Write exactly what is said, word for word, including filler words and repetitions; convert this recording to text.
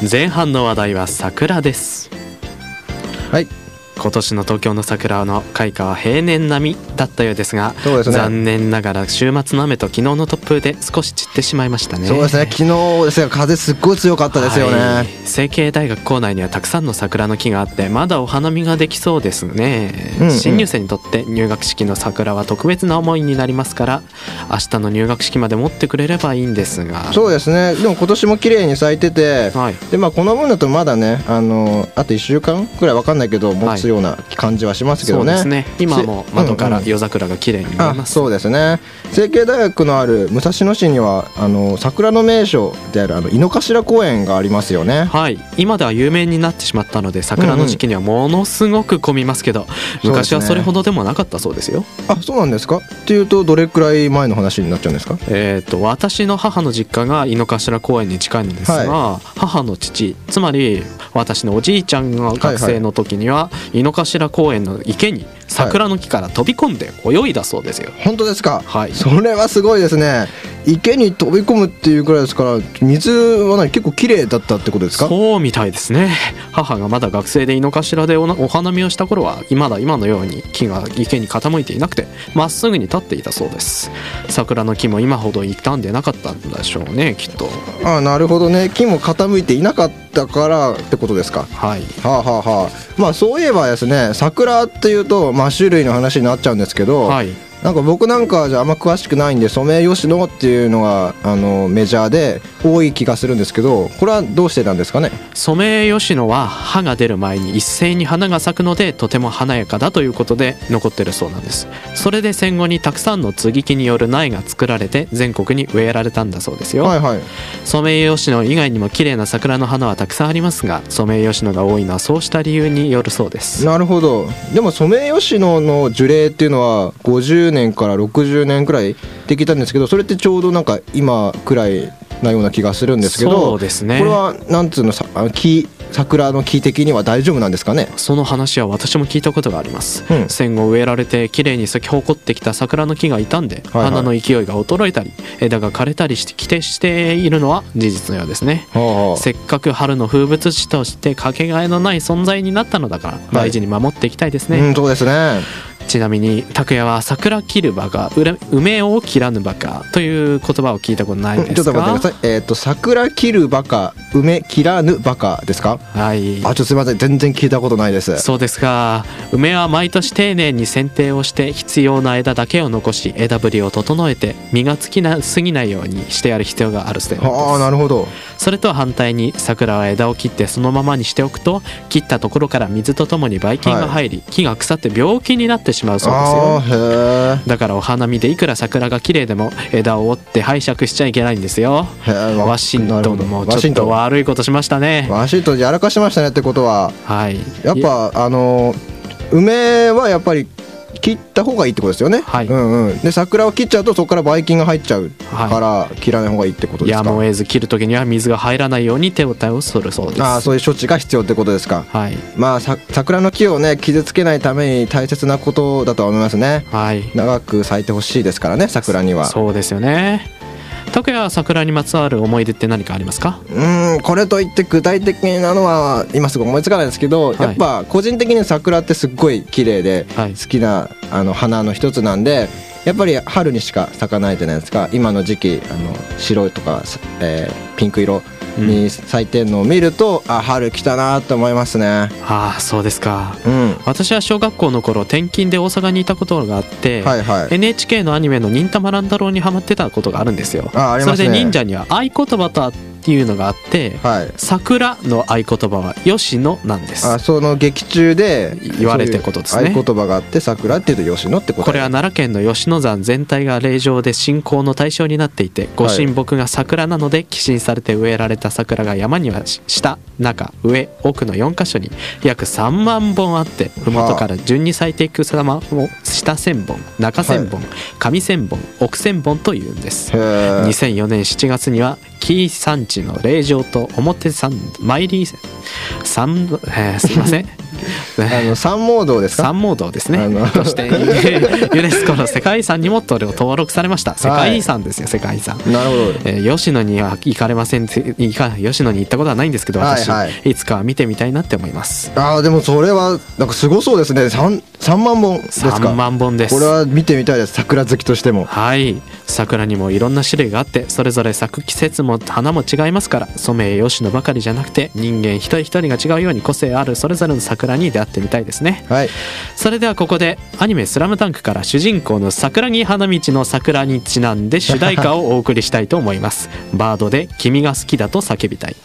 前半の話題は桜です。 はい、 今年の東京の桜の開花は平年並みだったようですが、 そうですね、 残念ながら週末の雨と昨日の突風で少し散ってしまいましたね。 そうですね、昨日ですが風すっごい強かったですよね、はい、 成蹊大学構内にはたくさんの桜の木があってまだお花見ができそうですね、うんうん、新入生にとって入学式の桜は特別な思いになりますから、明日の入学式まで持ってくれればいいんですが。 そうですね、でも今年も綺麗に咲いてて、はい、でまあ、この分だとまだね、あのあといっしゅうかんくらい分かんないけど持つような感じはしますけどね、はい、そうですね、今も窓から夜桜が綺麗に見えます、うんうん、 そうですね。成蹊大学のある武蔵野市にはあの桜の名所であるあの井の頭公園がありますよね。 はい、今では有名になってしまったので桜の時期にはものすごく混みますけど、うんうん、昔はそれほどでもなかったそうですよ。 あ、そうなんですか。っていうとどれくらい前の話になっちゃうんですか。 えーと私の母の実家が井の頭公園に近いんですが、はい、母の父、つまり私のおじいちゃんが学生の時には井の頭公園の池に桜の木から飛び込んで泳いだそうですよ。 本当ですか。 はい、 それはすごいですね。池に飛び込むっていうくらいですから、水は何、結構綺麗だったってことですか。 そうみたいですね。母がまだ学生で井の頭で お, お花見をした頃はまだ今のように木が池に傾いていなくてまっすぐに立っていたそうです。桜の木も今ほど傷んでなかったんでしょうね、きっと。 ああ、なるほどね。木も傾いていなかったからってことですか。 はい、 はあはあはあ、まあそういえばですね、桜っていうとまあ種類の話になっちゃうんですけど、はい、なんか僕なんかじゃあんま詳しくないんでソメイヨシノっていうのがあのメジャーで多い気がするんですけど、これはどうしてなんですかね。 ソメイヨシノは葉が出る前に一斉に花が咲くのでとても華やかだということで残ってるそうなんです。それで戦後にたくさんの接ぎ木による苗が作られて全国に植えられたんだそうですよ。はいはい、ソメイヨシノ以外にも綺麗な桜の花はたくさんありますが、ソメイヨシノが多いのはそうした理由によるそうです。 なるほど。でもソメイヨシノの樹齢っていうのはごじゅうねんからろくじゅうねんくらいできたんですけど、それってちょうどなんか今くらいなような気がするんですけど、 そうですね、 これはなんつうの、さ木桜の木的には大丈夫なんですかね。 その話は私も聞いたことがあります、うん、戦後植えられてきれいに咲き誇ってきた桜の木が傷んで、はいはい、花の勢いが衰えたり枝が枯れたりしてきてしているのは事実のようですね、はあはあ、せっかく春の風物詩としてかけがえのない存在になったのだから大事に守っていきたいですね、 はい、うん、そうですね。 ちなみに拓也は桜切るバカ梅を切らぬバカという言葉を聞いたことないですか。 ちょっと待ってください、えー、と桜切るバカ梅切らぬバカですか。 はい、 あ、ちょっとすいません、全然聞いたことないです。 そうですか。梅は毎年丁寧に剪定をして必要な枝だけを残し枝ぶりを整えて実がつきなすぎないようにしてやる必要があるそうです。 ああ、なるほど。 それとは反対に桜は枝を切ってそのままにしておくと切ったところから水とともにばい菌が入り、はい、木が腐って病気になってしまうそうですよ。へだからお花見でいくら桜が綺麗でも枝を折って拝借しちゃいけないんですよ。ワシントンもちょっと悪いことしましたね。 ワシントンやらかしましたねってことは、 はい、 やっぱあの梅はやっぱり切った方がいいってことですよね、はい、うんうん、で桜を切っちゃうとそこからばい菌が入っちゃうから切らない方がいいってことですか。 やむを得ず切るときには水が入らないように手応えをするそうです。 ああ、そういう処置が必要ってことですか。はい、まあさ桜の木をね傷つけないために大切なことだと思いますね、はい、長く咲いてほしいですからね、桜には。 そうですよね。拓也は桜にまつわる思い出って何かありますか。 うーん、これといって具体的なのは今すぐ思いつかないですけど、はい、やっぱ個人的に桜ってすっごい綺麗で好きな、はい、あの花の一つなんで、やっぱり春にしか咲かないじゃないですか。今の時期あの白いとか、えー、ピンク色に咲いてるのを見ると、うん、あ、春来たなと思いますね。 ああ、そうですか、 うん、 私は小学校の頃転勤で大阪にいたことがあって、はいはい、エヌエイチケー のアニメの忍たま乱太郎にハマってたことがあるんですよ。 あ、ありますね。 それで忍者には合言葉とあってっていうのがあって、はい、桜の合言葉は吉野なんです。 あ、その劇中で言われてることですね。 合言葉があって桜っていうと吉野ってこと。 これは奈良県の吉野山全体が霊場で信仰の対象になっていて、ご神木が桜なので寄進されて植えられた桜が山には下中上奥のよんか所に約さんまんぼんあって、麓から順に咲いていく様を下千本中千本、はい、上千本奥千本というんです。にせんよねんしちがつには紀伊山地の霊場と表参参りさん、えー、すいませんあの三毛堂ですか？ 三毛堂ですね。そしてユネスコの世界遺産にも登録されました。世界遺産ですよ、はい、世界遺産。 なるほど。 えー、吉野には行かれません。いか吉野に行ったことはないんですけど、私、はいはい、いつかは見てみたいなって思います。 ああ、でもそれはなんかすごそうですね。三三万本ですか？ 三万本です。 これは見てみたいです。桜好きとしても。 はい。桜にもいろんな種類があって、それぞれ咲く季節も花も違いますから、染谷吉野ばかりじゃなくて人間一人一人が違うように個性あるそれぞれの桜に出会ってみたいですね。 はい。 それではここでアニメスラムダンクから主人公の桜木花道の桜にちなんで主題歌をお送りしたいと思います。バードで君が好きだと叫びたい。